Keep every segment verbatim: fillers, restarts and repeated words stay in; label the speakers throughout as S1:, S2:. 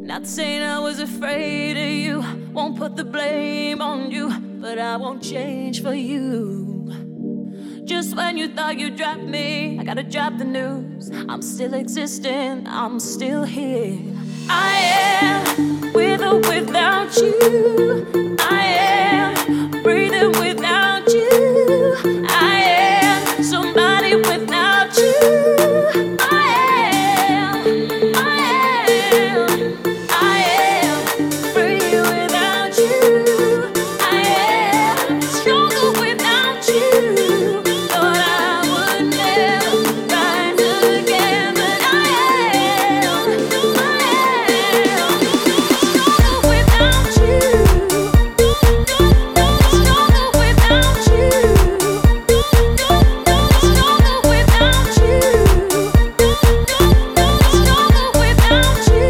S1: Not saying I was afraid of you, won't put the blame on you, but I won't change for you. Just when you thought you dropped me, I gotta drop the news. I'm still existing, I'm still here. I am with or without you. I am breathing without you. I am somebody without you. I am, I am, I am free without you. I am stronger without you. Thought I would never rise again, but I am, I am stronger without you. Stronger without you. Stronger without you. Stronger without you.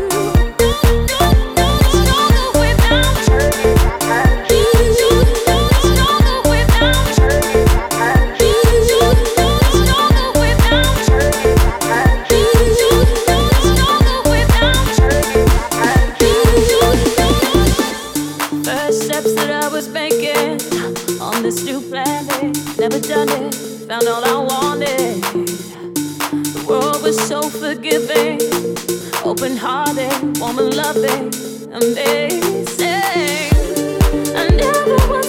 S1: Stronger without you. Stronger without you. Stronger without you. Stronger without you. First steps that I was making on this new planet, never done it, found all I wanted. The world was so forgiving, open-hearted, warm and loving, amazing. I never